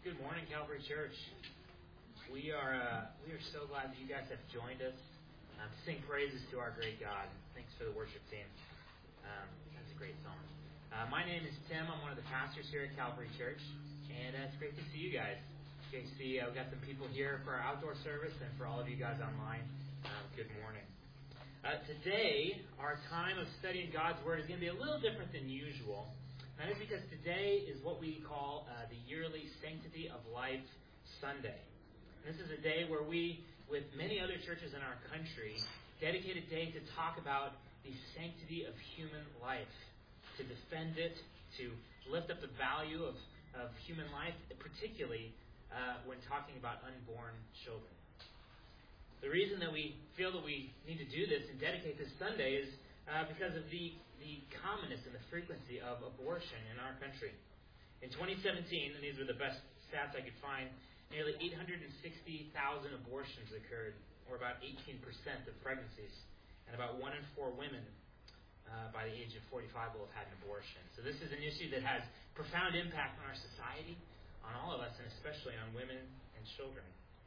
Good morning, Calvary Church. We are so glad that you guys have joined us to sing praises to our great God. Thanks for the worship team. That's a great song. My name is Tim. I'm one of the pastors here at Calvary Church, and it's great to see you guys. You can see we've got some people here for our outdoor service, and for all of you guys online, good morning. Today, our time of studying God's Word is going to be a little different than usual. That is because today is what we call the yearly Sanctity of Life Sunday. And this is a day where we, with many other churches in our country, dedicate a day to talk about the sanctity of human life, to defend it, to lift up the value of human life, particularly when talking about unborn children. The reason that we feel that we need to do this and dedicate this Sunday is because of the commonness and the frequency of abortion in our country. In 2017, and these were the best stats I could find, nearly 860,000 abortions occurred, or about 18% of pregnancies, and about 1 in 4 women by the age of 45 will have had an abortion. So this is an issue that has profound impact on our society, on all of us, and especially on women and children.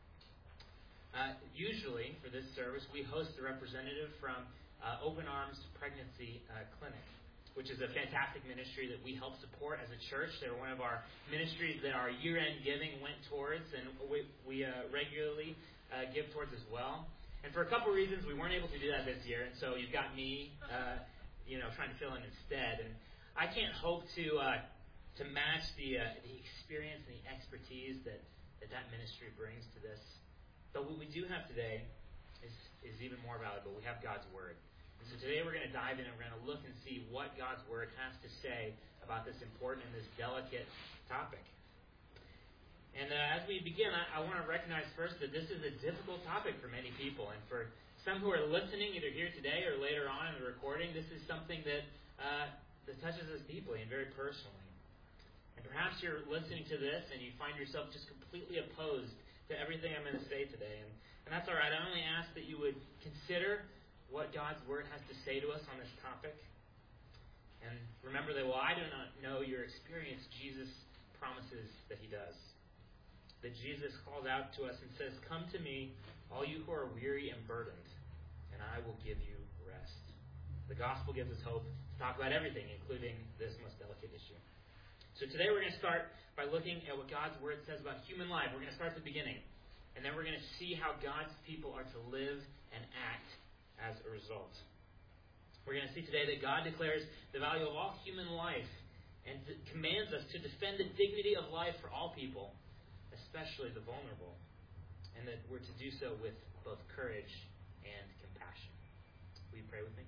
Usually, for this service, we host a representative from Open Arms Pregnancy Clinic, which is a fantastic ministry that we help support as a church. They're one of our ministries that our year-end giving went towards, and we regularly give towards as well. And for a couple of reasons, we weren't able to do that this year, and so you've got me, trying to fill in instead. And I can't hope to match the experience and the expertise that ministry brings to this. But what we do have today is even more valuable. We have God's Word. And so today we're going to dive in and we're going to look and see what God's Word has to say about this important and this delicate topic. And as we begin, I want to recognize first that this is a difficult topic for many people. And for some who are listening, either here today or later on in the recording, this is something that touches us deeply and very personally. And perhaps you're listening to this and you find yourself just completely opposed to everything I'm going to say today. And that's all right. I only ask that you would consider what God's Word has to say to us on this topic. And remember that while I do not know your experience, Jesus promises that He does. That Jesus calls out to us and says, "Come to me, all you who are weary and burdened, and I will give you rest." The gospel gives us hope to talk about everything, including this most delicate issue. So today we're going to start by looking at what God's Word says about human life. We're going to start at the beginning. And then we're going to see how God's people are to live and act as a result. We're going to see today that God declares the value of all human life and commands us to defend the dignity of life for all people, especially the vulnerable. And that we're to do so with both courage and compassion. Will you pray with me?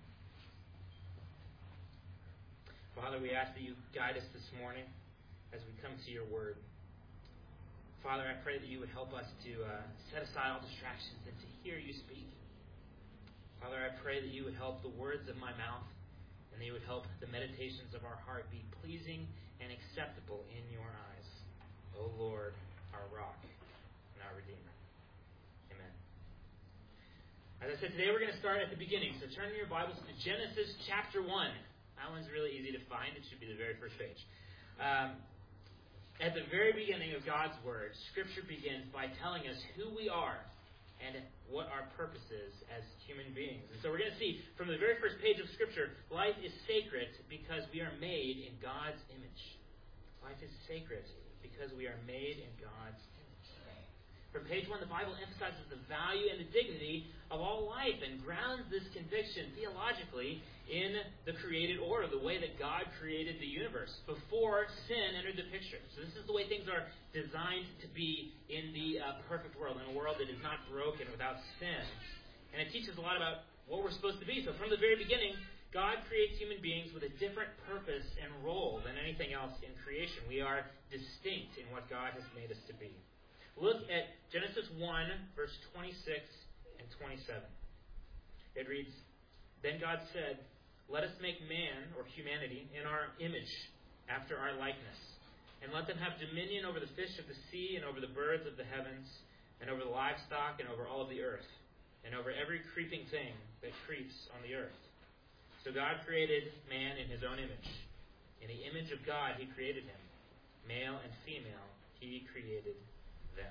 Father, we ask that you guide us this morning as we come to your Word. Father, I pray that you would help us to set aside all distractions and to hear you speak. Father, I pray that you would help the words of my mouth and that you would help the meditations of our heart be pleasing and acceptable in your eyes. O Lord, our rock and our Redeemer. Amen. As I said, today we're going to start at the beginning. So turn your Bibles to Genesis chapter 1. That one's really easy to find. It should be the very first page. At the very beginning of God's Word, Scripture begins by telling us who we are and what our purpose is as human beings. And so we're going to see from the very first page of Scripture, life is sacred because we are made in God's image. Life is sacred because we are made in God's image. From page 1, the Bible emphasizes the value and the dignity of all life and grounds this conviction theologically in the created order, the way that God created the universe before sin entered the picture. So this is the way things are designed to be in the perfect world, in a world that is not broken without sin. And it teaches a lot about what we're supposed to be. So from the very beginning, God creates human beings with a different purpose and role than anything else in creation. We are distinct in what God has made us to be. Look at Genesis 1, verse 26 and 27. It reads, "Then God said, 'Let us make man,'" or humanity, "'in our image, after our likeness, and let them have dominion over the fish of the sea, and over the birds of the heavens, and over the livestock, and over all of the earth, and over every creeping thing that creeps on the earth.' So God created man in his own image. In the image of God he created him. Male and female He created them.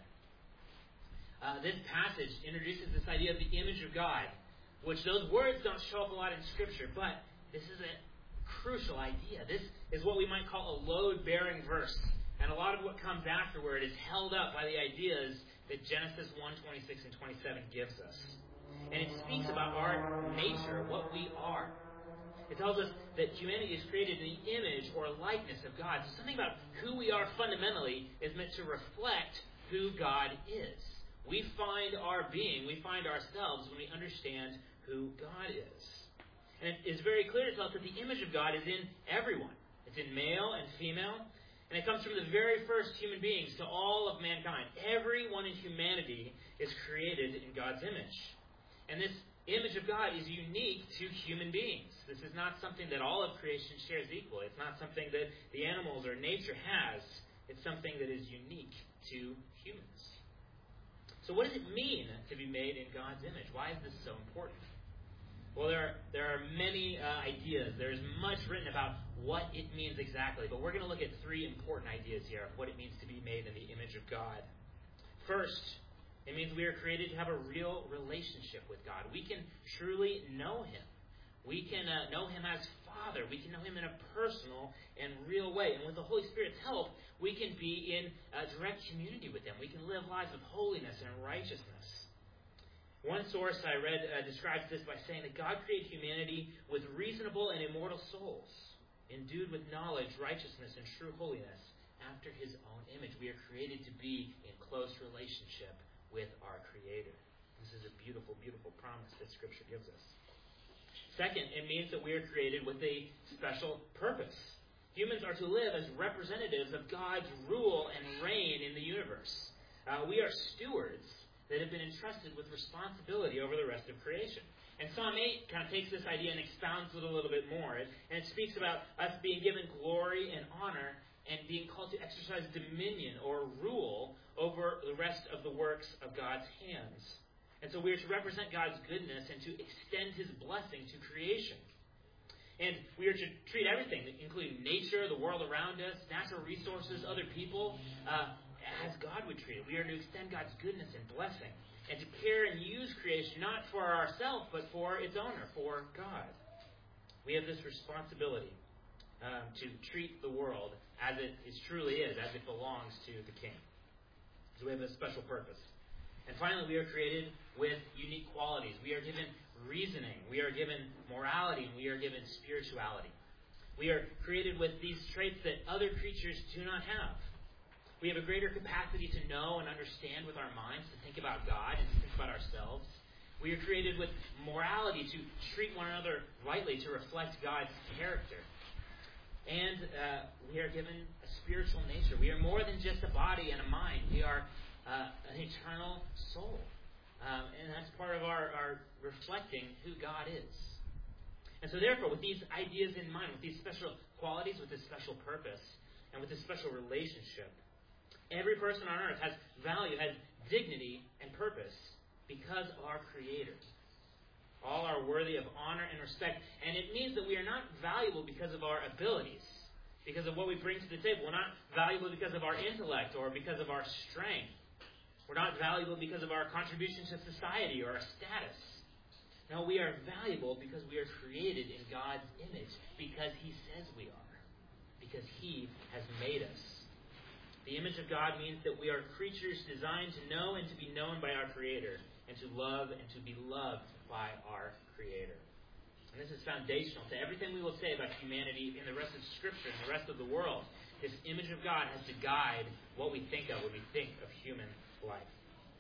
This passage introduces this idea of the image of God, which those words don't show up a lot in Scripture, but this is a crucial idea. This is what we might call a load-bearing verse. And a lot of what comes afterward is held up by the ideas that Genesis 1:26 and 27 gives us. And it speaks about our nature, what we are. It tells us that humanity is created in the image or likeness of God. So something about who we are fundamentally is meant to reflect who God is. We find our being, we find ourselves when we understand who God is. And it is very clear to tell us that the image of God is in everyone. It's in male and female. And it comes from the very first human beings to all of mankind. Everyone in humanity is created in God's image. And this image of God is unique to human beings. This is not something that all of creation shares equally. It's not something that the animals or nature has. It's something that is unique to humans. So what does it mean to be made in God's image? Why is this so important? Well, there are many ideas. There's much written about what it means exactly. But we're going to look at three important ideas here of what it means to be made in the image of God. First, it means we are created to have a real relationship with God. We can truly know Him. We can know Him as Father. We can know Him in a personal and real way. And with the Holy Spirit's help, we can be in direct community with Him. We can live lives of holiness and righteousness. One source I read describes this by saying that God created humanity with reasonable and immortal souls, endued with knowledge, righteousness, and true holiness after His own image. We are created to be in close relationship with our Creator. This is a beautiful, beautiful promise that Scripture gives us. Second, it means that we are created with a special purpose. Humans are to live as representatives of God's rule and reign in the universe. We are stewards that have been entrusted with responsibility over the rest of creation. And Psalm 8 kind of takes this idea and expounds it a little bit more. And it speaks about us being given glory and honor and being called to exercise dominion or rule over the rest of the works of God's hands. And so we are to represent God's goodness and to extend His blessing to creation. And we are to treat everything, including nature, the world around us, natural resources, other people, as God would treat it. We are to extend God's goodness and blessing and to care and use creation not for ourselves, but for its owner, for God. We have this responsibility to treat the world as it truly is, as it belongs to the King. So we have a special purpose. And finally, we are created with unique qualities. We are given reasoning. We are given morality. And we are given spirituality. We are created with these traits that other creatures do not have. We have a greater capacity to know and understand with our minds, to think about God and to think about ourselves. We are created with morality to treat one another rightly, to reflect God's character. And we are given a spiritual nature. We are more than just a body and a mind. We are an eternal soul. And that's part of our reflecting who God is. And so therefore, with these ideas in mind, with these special qualities, with this special purpose, and with this special relationship, every person on earth has value, has dignity and purpose because of our Creator. All are worthy of honor and respect. And it means that we are not valuable because of our abilities, because of what we bring to the table. We're not valuable because of our intellect or because of our strength. We're not valuable because of our contribution to society or our status. No, we are valuable because we are created in God's image, because He says we are, because He has made us. The image of God means that we are creatures designed to know and to be known by our Creator, and to love and to be loved by our Creator. And this is foundational to everything we will say about humanity in the rest of Scripture and the rest of the world. This image of God has to guide what we think of when we think of human life.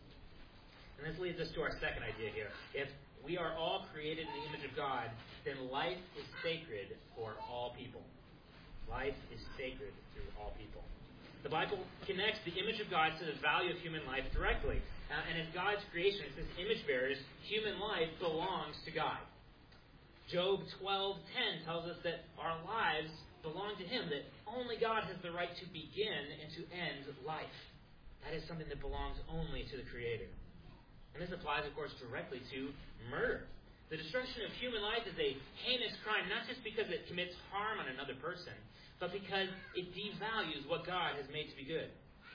And this leads us to our second idea here. If we are all created in the image of God, then life is sacred for all people. Life is sacred through all people. The Bible connects the image of God to the value of human life directly. And as God's creation, as His image bearers, human life belongs to God. Job 12:10 tells us that our lives belong to Him, that only God has the right to begin and to end life. That is something that belongs only to the Creator. And this applies, of course, directly to murder. The destruction of human life is a heinous crime, not just because it commits harm on another person, but because it devalues what God has made to be good.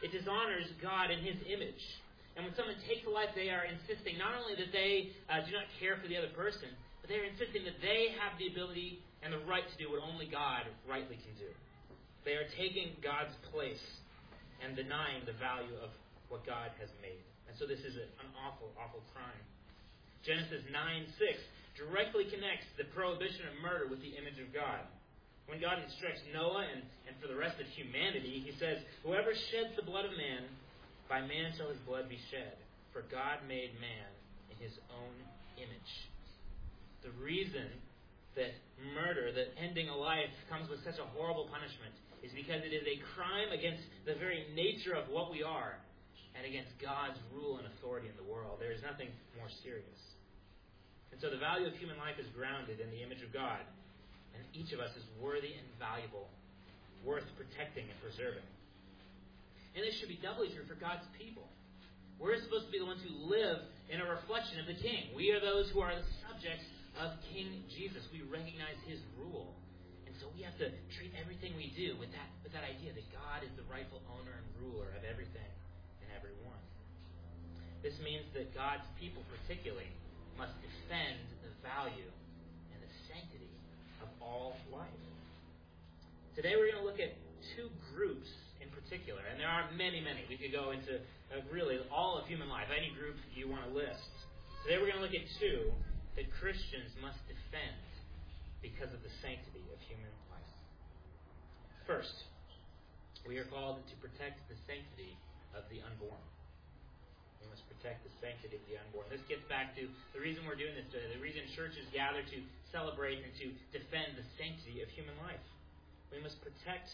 it dishonors God and His image. And when someone takes a life, they are insisting not only that they do not care for the other person, but they are insisting that they have the ability and the right to do what only God rightly can do. They are taking God's place and denying the value of what God has made. And so this is an awful, awful crime. Genesis 9:6 directly connects the prohibition of murder with the image of God. When God instructs Noah and for the rest of humanity, He says, "Whoever sheds the blood of man, by man shall his blood be shed. For God made man in His own image." The reason that murder, that ending a life, comes with such a horrible punishment is because it is a crime against the very nature of what we are and against God's rule and authority in the world. There is nothing more serious. And so the value of human life is grounded in the image of God. And each of us is worthy and valuable, worth protecting and preserving. And this should be doubly true for God's people. We're supposed to be the ones who live in a reflection of the King. We are those who are the subjects of King Jesus. We recognize His rule. And so we have to treat everything we do with that idea that God is the rightful owner and ruler of everything and everyone. This means that God's people particularly must defend the value and the sanctity of all life. Today we're going to look at two groups in particular, and there are many, many. We could go into really all of human life, any group you want to list. Today we're going to look at two that Christians must defend because of the sanctity of human life. First, we are called to protect the sanctity of the unborn. We must protect the sanctity of the unborn. This gets back to the reason we're doing this today, the reason churches gather to celebrate and to defend the sanctity of human life. We must protect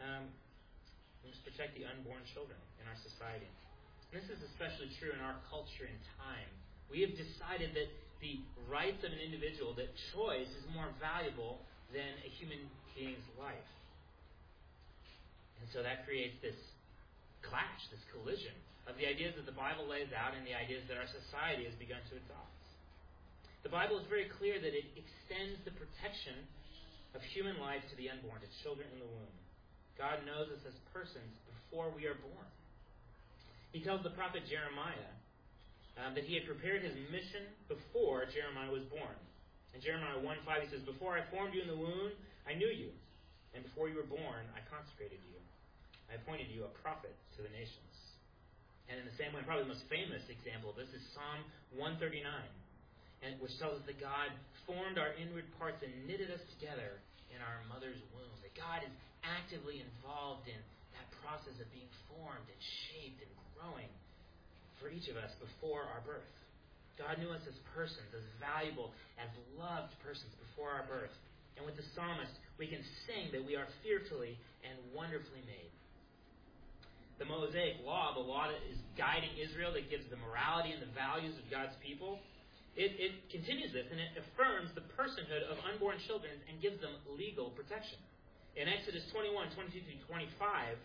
the unborn children in our society. And this is especially true in our culture and time. We have decided that the rights of an individual, that choice is more valuable than a human being's life. And so that creates this clash, this collision of the ideas that the Bible lays out and the ideas that our society has begun to adopt. The Bible is very clear that it extends the protection of human life to the unborn, to children in the womb. God knows us as persons before we are born. He tells the prophet Jeremiah that he had prepared his mission before Jeremiah was born. In Jeremiah 1:5 he says, "Before I formed you in the womb, I knew you. And before you were born, I consecrated you. I appointed you a prophet to the nations." And in the same way, probably the most famous example of this is Psalm 139, which tells us that God formed our inward parts and knitted us together in our mother's womb. That God is actively involved in that process of being formed and shaped and growing for each of us before our birth. God knew us as persons, as valuable, as loved persons before our birth. And with the psalmist, we can sing that we are fearfully and wonderfully made. The Mosaic Law, the law that is guiding Israel, that gives the morality and the values of God's people, it continues this, and it affirms the personhood of unborn children and gives them legal protection. In Exodus 21:22-25,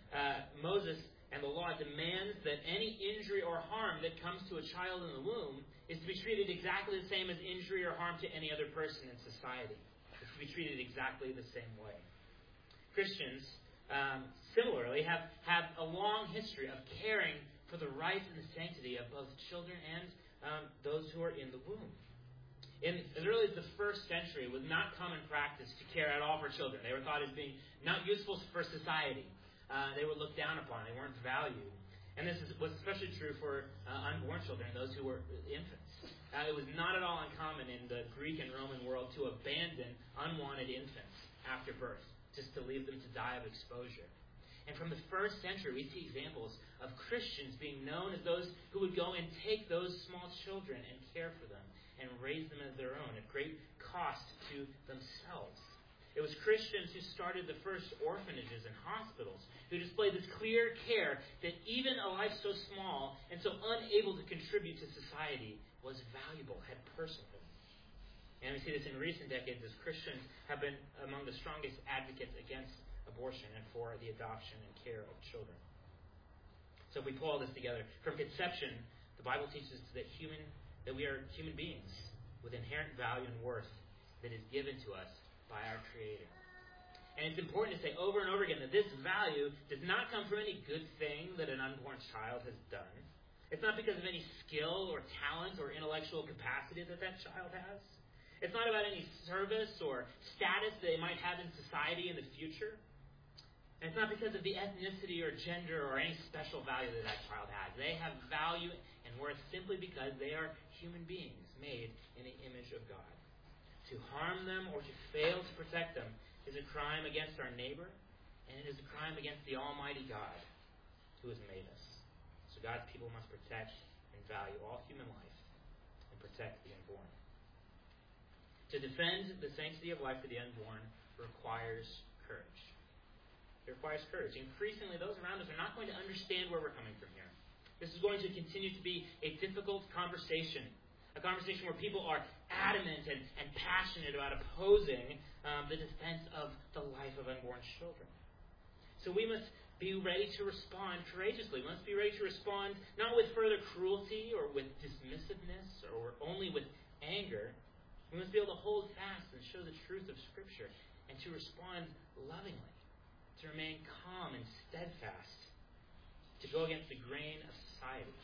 Moses and the law demands that any injury or harm that comes to a child in the womb is to be treated exactly the same as injury or harm to any other person in society. It's to be treated exactly the same way. Christians, similarly, have a long history of caring for the rights and the sanctity of both children and those who are in the womb. In as early as the first century, it was not common practice to care at all for children. They were thought as being not useful for society. They were looked down upon. They weren't valued. And this was especially true for unborn children, those who were infants. It was not at all uncommon in the Greek and Roman world to abandon unwanted infants after birth, just to leave them to die of exposure. And from the first century, we see examples of Christians being known as those who would go and take those small children and care for them and raise them as their own at great cost to themselves. It was Christians who started the first orphanages and hospitals, who displayed this clear care that even a life so small and so unable to contribute to society was valuable, had personhood. And we see this in recent decades as Christians have been among the strongest advocates against abortion and for the adoption and care of children. So if we pull all this together, from conception, the Bible teaches that we are human beings with inherent value and worth that is given to us by our Creator. And it's important to say over and over again that this value does not come from any good thing that an unborn child has done. It's not because of any skill or talent or intellectual capacity that child has. It's not about any service or status they might have in society in the future. And it's not because of the ethnicity or gender or any special value that child has. They have value and worth simply because they are human beings made in the image of God. To harm them or to fail to protect them is a crime against our neighbor, and it is a crime against the Almighty God who has made us. So God's people must protect and value all human life and protect the unborn. To defend the sanctity of life for the unborn requires courage. It requires courage. Increasingly, those around us are not going to understand where we're coming from here. This is going to continue to be a difficult conversation. A conversation where people are adamant and passionate about opposing the defense of the life of unborn children. So we must be ready to respond courageously. We must be ready to respond not with further cruelty or with dismissiveness or only with anger. We must be able to hold fast and show the truth of Scripture and to respond lovingly, to remain calm and steadfast, to go against the grain of society.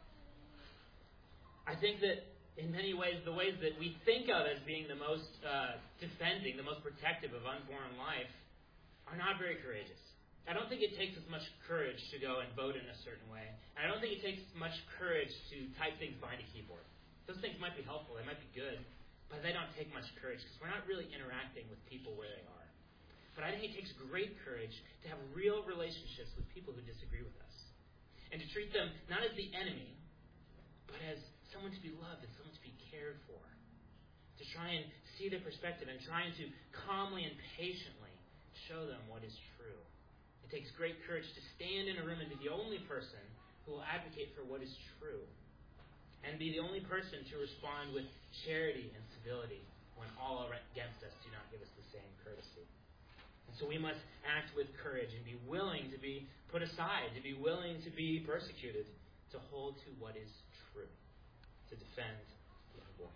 I think that in many ways, the ways that we think of as being the most defending, the most protective of unborn life are not very courageous. I don't think it takes as much courage to go and vote in a certain way. And I don't think it takes much courage to type things behind a keyboard. Those things might be helpful, they might be good, but they don't take much courage because we're not really interacting with people where they are. But I think it takes great courage to have real relationships with people who disagree with us. And to treat them not as the enemy, but as someone to be loved and someone to be cared for. To try and see their perspective and trying to calmly and patiently show them what is true. It takes great courage to stand in a room and be the only person who will advocate for what is true. And be the only person to respond with charity and civility when all against us do not give us the same courtesy. And so we must act with courage and be willing to be put aside, to be willing to be persecuted, to hold to what is true, to defend the unborn.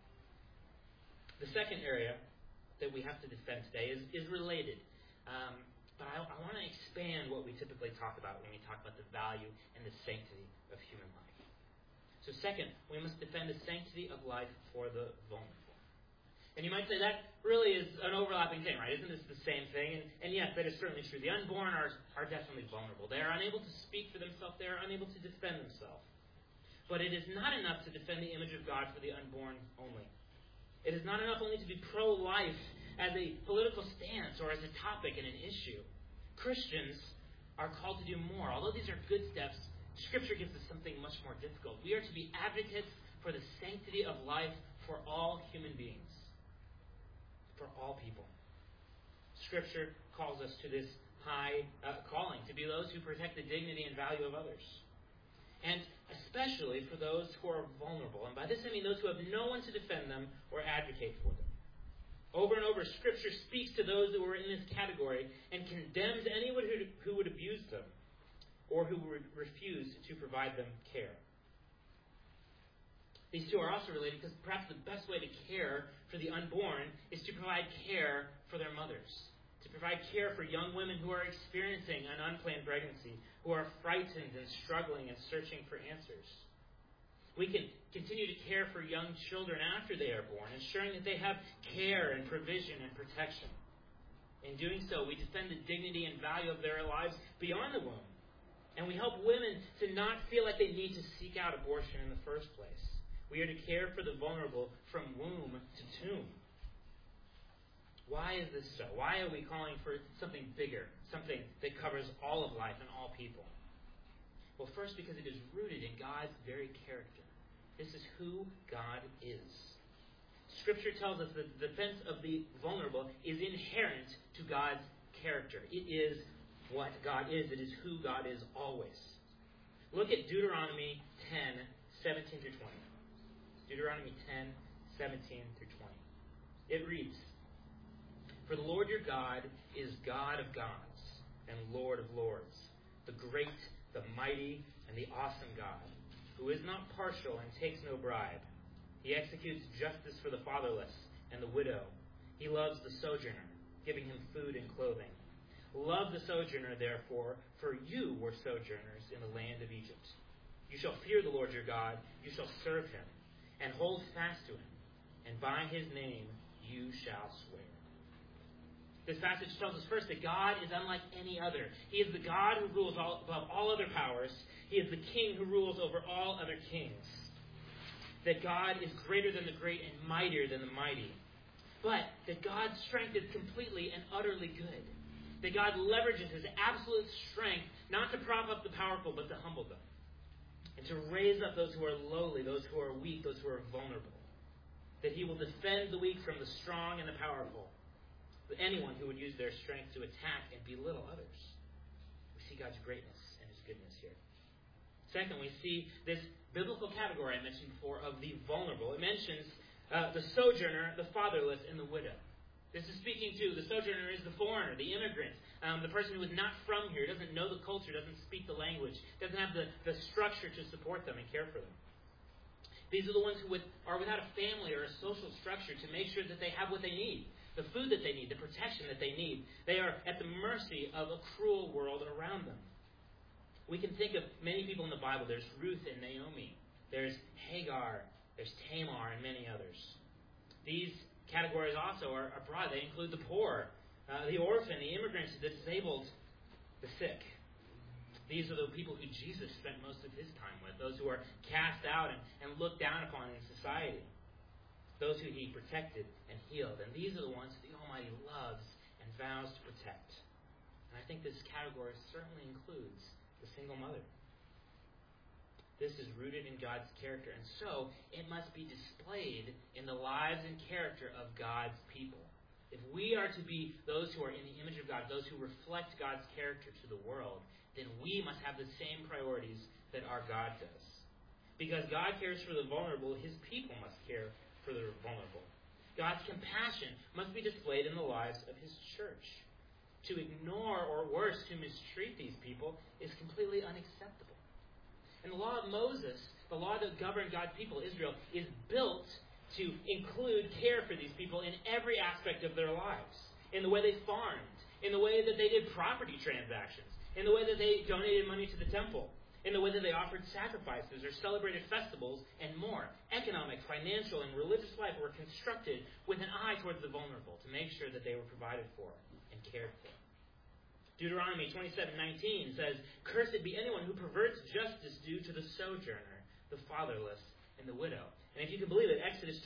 The second area that we have to defend today is related. But I want to expand what we typically talk about when we talk about the value and the sanctity of human life. So second, we must defend the sanctity of life for the vulnerable. And you might say that really is an overlapping thing, right? Isn't this the same thing? And yes, that is certainly true. The unborn are definitely vulnerable. They are unable to speak for themselves. They are unable to defend themselves. But it is not enough to defend the image of God for the unborn only. It is not enough only to be pro-life as a political stance or as a topic and an issue. Christians are called to do more. Although these are good steps, Scripture gives us something much more difficult. We are to be advocates for the sanctity of life for all human beings, for all people. Scripture calls us to this high calling, to be those who protect the dignity and value of others. And especially for those who are vulnerable. And by this I mean those who have no one to defend them or advocate for them. Over and over, Scripture speaks to those who are in this category and condemns anyone who would abuse them or who would refuse to provide them care. These two are also related because perhaps the best way to care for the unborn is to provide care for their mothers. To provide care for young women who are experiencing an unplanned pregnancy, who are frightened and struggling and searching for answers. We can continue to care for young children after they are born, ensuring that they have care and provision and protection. In doing so, we defend the dignity and value of their lives beyond the womb. And we help women to not feel like they need to seek out abortion in the first place. We are to care for the vulnerable from womb to tomb. Why is this so? Why are we calling for something bigger, something that covers all of life and all people? Well, first, because it is rooted in God's very character. This is who God is. Scripture tells us that the defense of the vulnerable is inherent to God's character. It is what God is. It is who God is always. Look at Deuteronomy 10, 17 through 20. Deuteronomy 10, 17 through 20. It reads, "For the Lord your God is God of gods and Lord of lords, the great, the mighty, and the awesome God, who is not partial and takes no bribe. He executes justice for the fatherless and the widow. He loves the sojourner. giving him food and clothing. Love the sojourner, therefore, for you were sojourners in the land of Egypt. You shall fear the Lord your God, you shall serve him, and hold fast to him, and by his name you shall swear. This passage tells us first that God is unlike any other. He is the God who rules above all other powers. He is the king who rules over all other kings. That God is greater than the great and mightier than the mighty. But that God's strength is completely and utterly good. That God leverages his absolute strength not to prop up the powerful, but to humble them. And to raise up those who are lowly, those who are weak, those who are vulnerable. That he will defend the weak from the strong and the powerful. Anyone who would use their strength to attack and belittle others. We see God's greatness and his goodness here. Second, we see this biblical category I mentioned before of the vulnerable. It mentions the sojourner, the fatherless, and the widow. This is speaking to the sojourner is the foreigner, the immigrant, the person who is not from here, doesn't know the culture, doesn't speak the language, doesn't have the structure to support them and care for them. These are the ones who are without a family or a social structure to make sure that they have what they need. The food that they need, the protection that they need. They are at the mercy of a cruel world around them. We can think of many people in the Bible. There's Ruth and Naomi. There's Hagar. There's Tamar and many others. These categories also are broad. They include the poor, the orphan, the immigrants, the disabled, the sick. These are the people who Jesus spent most of his time with. Those who are cast out and looked down upon in society. Those who he protected and healed. And these are the ones the Almighty loves and vows to protect. And I think this category certainly includes the single mother. This is rooted in God's character, and so it must be displayed in the lives and character of God's people. If we are to be those who are in the image of God, those who reflect God's character to the world, then we must have the same priorities that our God does. Because God cares for the vulnerable, his people must care for the vulnerable. God's compassion must be displayed in the lives of his church. To ignore, or worse, to mistreat these people is completely unacceptable. And the law of Moses, the law that governed God's people, Israel, is built to include care for these people in every aspect of their lives. In the way they farmed, in the way that they did property transactions, in the way that they donated money to the temple, in the way that they offered sacrifices or celebrated festivals, and more. Economic, financial, and religious life were constructed with an eye towards the vulnerable to make sure that they were provided for and cared for. Deuteronomy 27:19 says, "Cursed be anyone who perverts justice due to the sojourner, the fatherless, and the widow." And if you can believe it, Exodus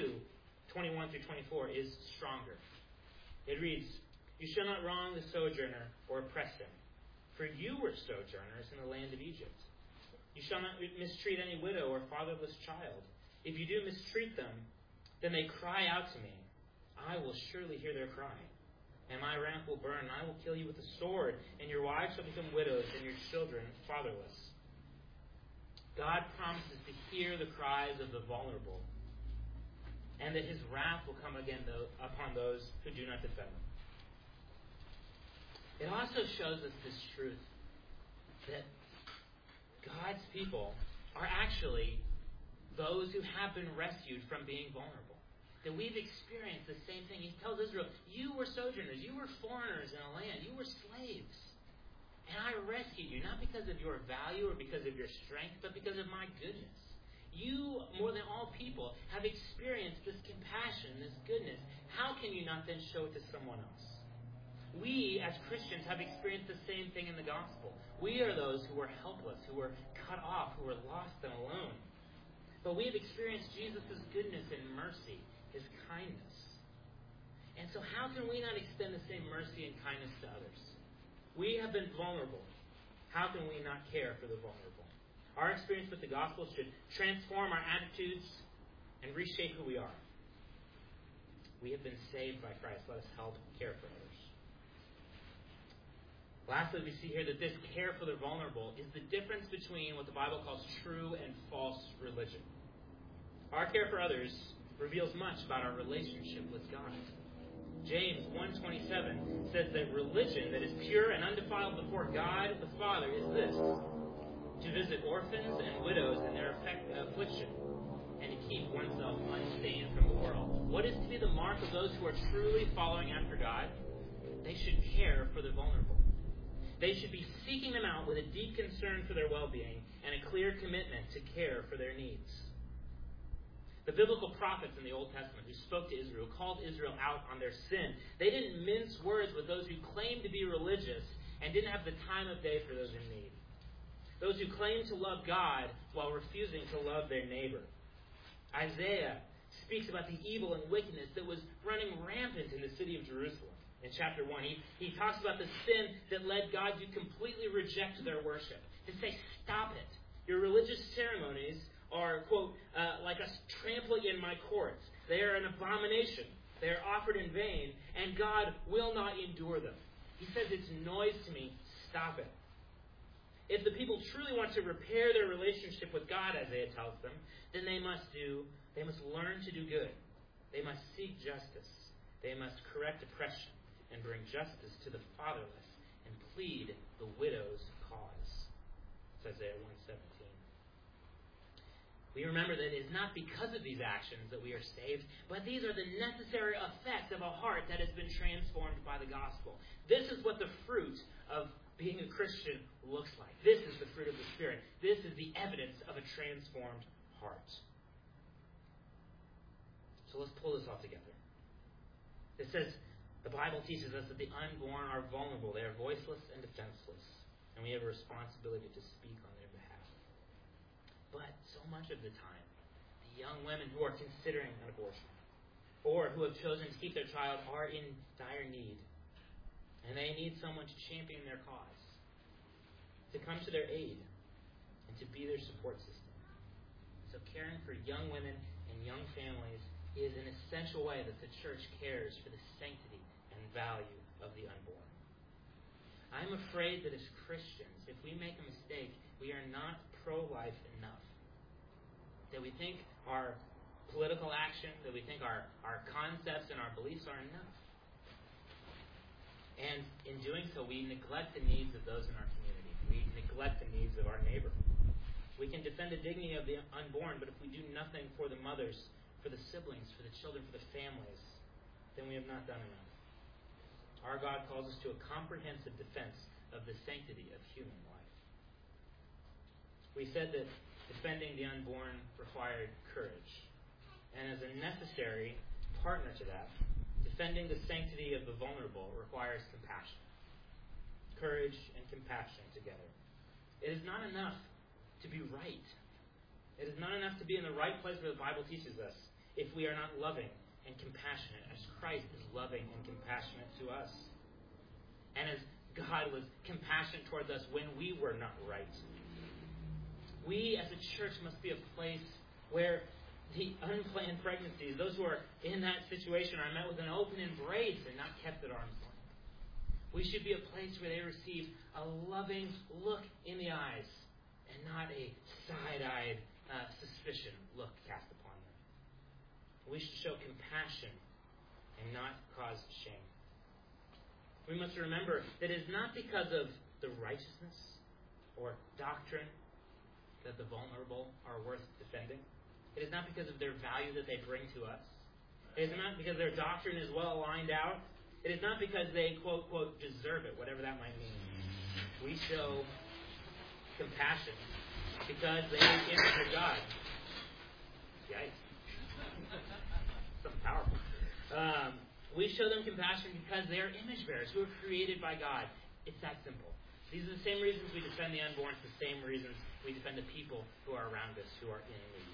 22:21-24 is stronger. It reads, "You shall not wrong the sojourner or oppress him, for you were sojourners in the land of Egypt. You shall not mistreat any widow or fatherless child. If you do mistreat them, then they cry out to me. I will surely hear their cry. And my wrath will burn, and I will kill you with the sword, and your wives shall become widows, and your children fatherless." God promises to hear the cries of the vulnerable, and that his wrath will come again upon those who do not defend them. It also shows us this truth, that God's people are actually those who have been rescued from being vulnerable. That we've experienced the same thing. He tells Israel, you were sojourners, you were foreigners in a land, you were slaves. And I rescued you, not because of your value or because of your strength, but because of my goodness. You, more than all people, have experienced this compassion, this goodness. How can you not then show it to someone else? We, as Christians, have experienced the same thing in the gospel. We are those who are helpless, who are cut off, who are lost and alone. But we have experienced Jesus' goodness and mercy, his kindness. And so how can we not extend the same mercy and kindness to others? We have been vulnerable. How can we not care for the vulnerable? Our experience with the gospel should transform our attitudes and reshape who we are. We have been saved by Christ. Let us help care for others. Lastly, we see here that this care for the vulnerable is the difference between what the Bible calls true and false religion. Our care for others reveals much about our relationship with God. James 1:27 says that religion that is pure and undefiled before God the Father is this: to visit orphans and widows in their affliction, and to keep oneself unstained from the world. What is to be the mark of those who are truly following after God? they should care for the vulnerable. They should be seeking them out with a deep concern for their well-being and a clear commitment to care for their needs. The biblical prophets in the Old Testament who spoke to Israel, called Israel out on their sin, they didn't mince words with those who claimed to be religious and didn't have the time of day for those in need. Those who claimed to love God while refusing to love their neighbor. Isaiah speaks about the evil and wickedness that was running rampant in the city of Jerusalem. In chapter 1, he talks about the sin that led God to completely reject their worship. To say, stop it. Your religious ceremonies are, quote, like us trampling in my courts. They are an abomination. They are offered in vain, and God will not endure them. He says, it's noise to me. Stop it. If the people truly want to repair their relationship with God, Isaiah tells them, then they must learn to do good. They must seek justice. They must correct oppression and bring justice to the fatherless and plead the widow's cause. It's Isaiah 1:17. We remember that it is not because of these actions that we are saved, but these are the necessary effects of a heart that has been transformed by the gospel. This is what the fruit of being a Christian looks like. This is the fruit of the Spirit. This is the evidence of a transformed heart. So let's pull this all together. It says, the Bible teaches us that the unborn are vulnerable. They are voiceless and defenseless. And we have a responsibility to speak on their behalf. But so much of the time, the young women who are considering an abortion or who have chosen to keep their child are in dire need. And they need someone to champion their cause, to come to their aid, and to be their support system. So caring for young women and young families is an essential way that the church cares for the sanctity and value of the unborn. I'm afraid that as Christians, if we make a mistake, we are not pro-life enough. That we think our political action, that we think our concepts and our beliefs are enough. And in doing so, we neglect the needs of those in our community. We neglect the needs of our neighbor. We can defend the dignity of the unborn, but if we do nothing for the mothers, for the siblings, for the children, for the families, then we have not done enough. Our God calls us to a comprehensive defense of the sanctity of human life. We said that defending the unborn required courage. And as a necessary partner to that, defending the sanctity of the vulnerable requires compassion. Courage and compassion together. It is not enough to be right. It is not enough to be in the right place where the Bible teaches us if we are not loving and compassionate as Christ is loving and compassionate to us. And as God was compassionate towards us when we were not right. We as a church must be a place where the unplanned pregnancies, those who are in that situation, are met with an open embrace and not kept at arm's length. We should be a place where they receive a loving look in the eyes and not a side-eyed suspicion look cast upon them. We should show compassion and not cause shame. We must remember that it is not because of the righteousness or doctrine that the vulnerable are worth defending. It is not because of their value that they bring to us. It is not because their doctrine is well lined out. It is not because they, quote, quote, deserve it, whatever that might mean. We show compassion because they image of God. Yikes. Something powerful. We show them compassion because they are image bearers who are created by God. It's that simple. These are the same reasons we defend the unborn. It's the same reasons we defend the people who are around us, who are in need.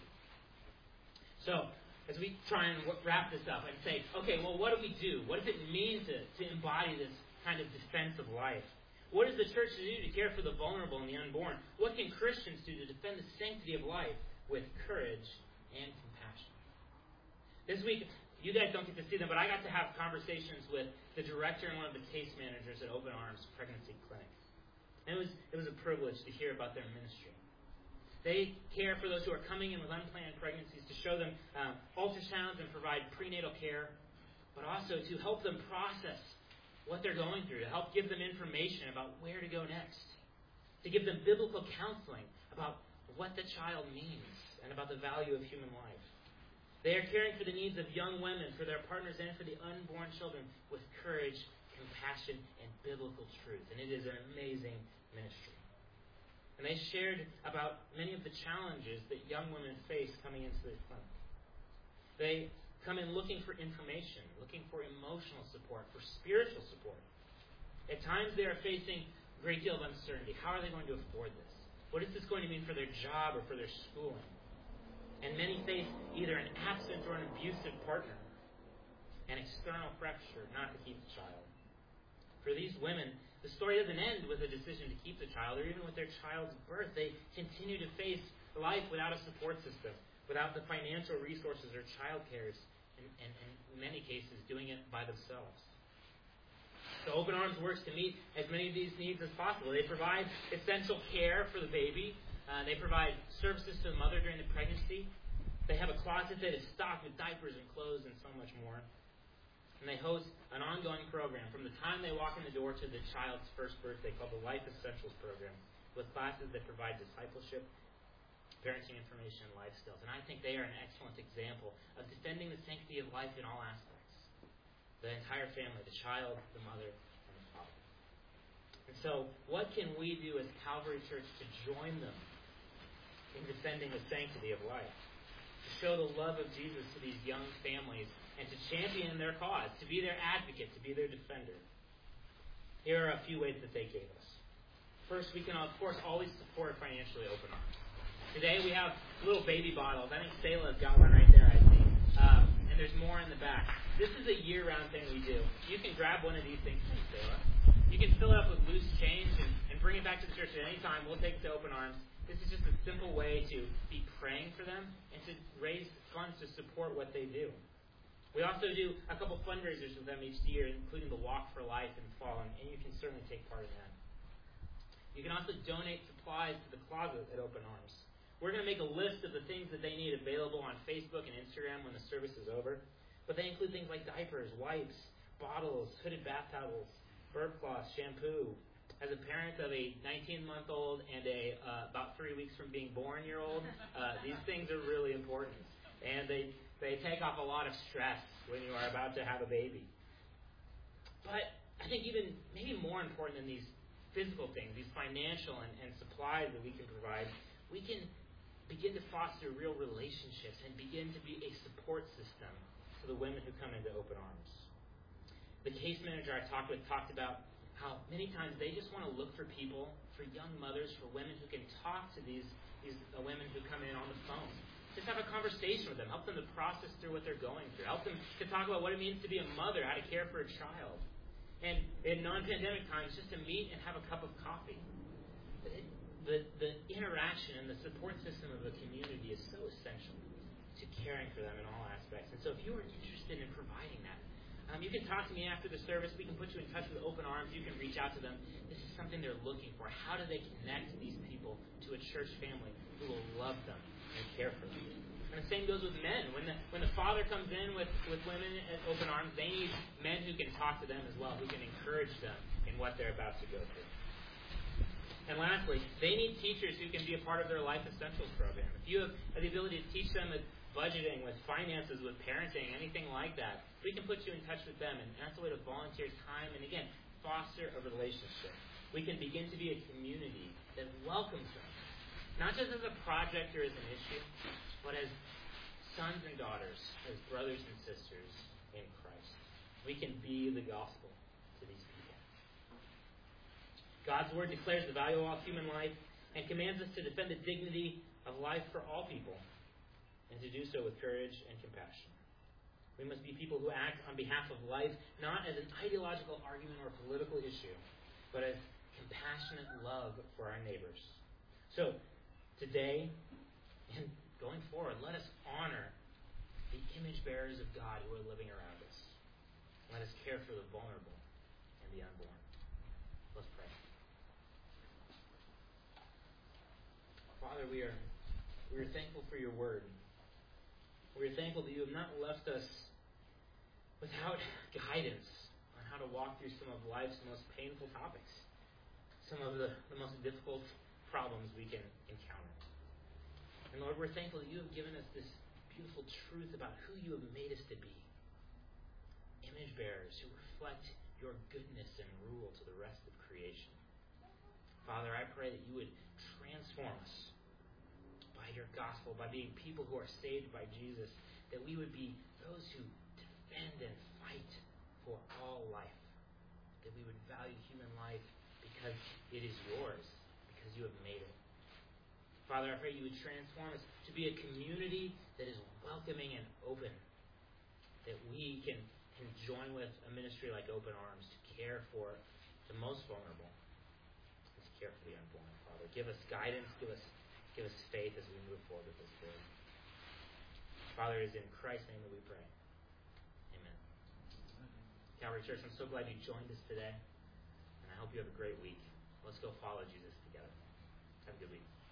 So, as we try and wrap this up and say, okay, well, what do we do? What does it mean to embody this kind of defense of life? What is the church to do to care for the vulnerable and the unborn? What can Christians do to defend the sanctity of life with courage and compassion? This week, you guys don't get to see them, but I got to have conversations with the director and one of the case managers at Open Arms Pregnancy Clinic. And it was a privilege to hear about their ministry. They care for those who are coming in with unplanned pregnancies, to show them ultrasounds and provide prenatal care, but also to help them process what they're going through, to help give them information about where to go next, to give them biblical counseling about what the child means and about the value of human life. They are caring for the needs of young women, for their partners, and for the unborn children with courage, compassion, and biblical truth. And it is an amazing ministry. And they shared about many of the challenges that young women face coming into the clinic. They come in looking for information, looking for emotional support, for spiritual support. At times they are facing a great deal of uncertainty. How are they going to afford this? What is this going to mean for their job or for their schooling? And many face either an absent or an abusive partner, and external pressure not to keep the child. For these women, the story doesn't end with a decision to keep the child or even with their child's birth. They continue to face life without a support system, without the financial resources or child cares, and in many cases doing it by themselves. So Open Arms works to meet as many of these needs as possible. They provide essential care for the baby. They provide services to the mother during the pregnancy. They have a closet that is stocked with diapers and clothes and so much more. And they host an ongoing program from the time they walk in the door to the child's first birthday called the Life Essentials Program, with classes that provide discipleship, parenting information, and life skills. And I think they are an excellent example of defending the sanctity of life in all aspects. The entire family, the child, the mother, and the father. And so, what can we do as Calvary Church to join them in defending the sanctity of life? To show the love of Jesus to these young families and to champion their cause, to be their advocate, to be their defender. Here are a few ways that they gave us. First, we can, of course, always support financially Open Arms. Today we have little baby bottles. I think Selah's got one right there, I think. And there's more in the back. This is a year-round thing we do. You can grab one of these things. Thanks, Selah. You can fill it up with loose change and bring it back to the church at any time. We'll take it to Open Arms. This is just a simple way to be praying for them and to raise funds to support what they do. We also do a couple fundraisers with them each year, including the Walk for Life in fall, and you can certainly take part in that. You can also donate supplies to the closet at Open Arms. We're going to make a list of the things that they need available on Facebook and Instagram when the service is over. But they include things like diapers, wipes, bottles, hooded bath towels, burp cloths, shampoo. As a parent of a 19-month-old and a about 3 weeks from being born-year-old, these things are really important. And they take off a lot of stress when you are about to have a baby. But I think even maybe more important than these physical things, these financial and supplies that we can provide, we can begin to foster real relationships and begin to be a support system for the women who come into Open Arms. The case manager I talked with talked about how many times they just want to look for people, for young mothers, for women who can talk to these women who come in on the phone. Just have a conversation with them, help them to process through what they're going through, help them to talk about what it means to be a mother, how to care for a child. And in non-pandemic times, just to meet and have a cup of coffee. The interaction and the support system of the community is so essential to caring for them in all aspects. And so if you are interested in providing that, you can talk to me after the service. We can put you in touch with Open Arms. You can reach out to them. This is something they're looking for. How do they connect these people to a church family who will love them and care for them? And the same goes with men. When the father comes in with women at Open Arms, they need men who can talk to them as well, who can encourage them in what they're about to go through. And lastly, they need teachers who can be a part of their Life Essentials program. If you have the ability to teach them with budgeting, with finances, with parenting, anything like that, we can put you in touch with them. And that's a way to volunteer time and, again, foster a relationship. We can begin to be a community that welcomes them, not just as a project or as an issue, but as sons and daughters, as brothers and sisters in Christ. We can be the gospel to these people. God's Word declares the value of all human life and commands us to defend the dignity of life for all people, and to do so with courage and compassion. We must be people who act on behalf of life, not as an ideological argument or political issue, but as compassionate love for our neighbors. So, today, and going forward, let us honor the image bearers of God who are living around us. Let us care for the vulnerable and the unborn. Let's pray. Father, we are thankful for your word. We are thankful that you have not left us without guidance on how to walk through some of life's most painful topics, some of the most difficult problems we can encounter. And Lord, we're thankful that you have given us this beautiful truth about who you have made us to be. Image bearers who reflect your goodness and rule to the rest of creation. Father, I pray that you would transform us by your gospel, by being people who are saved by Jesus, that we would be those who defend and fight for all life, that we would value human life because it is yours, because you have made it. Father, I pray you would transform us to be a community that is welcoming and open, that we can join with a ministry like Open Arms to care for the most vulnerable, and to care for the unborn. Father, give us guidance, give us faith as we move forward with this word. Father, it is in Christ's name that we pray. Amen. Calvary Church, I'm so glad you joined us today, and I hope you have a great week. Let's go follow Jesus together. Have a good week.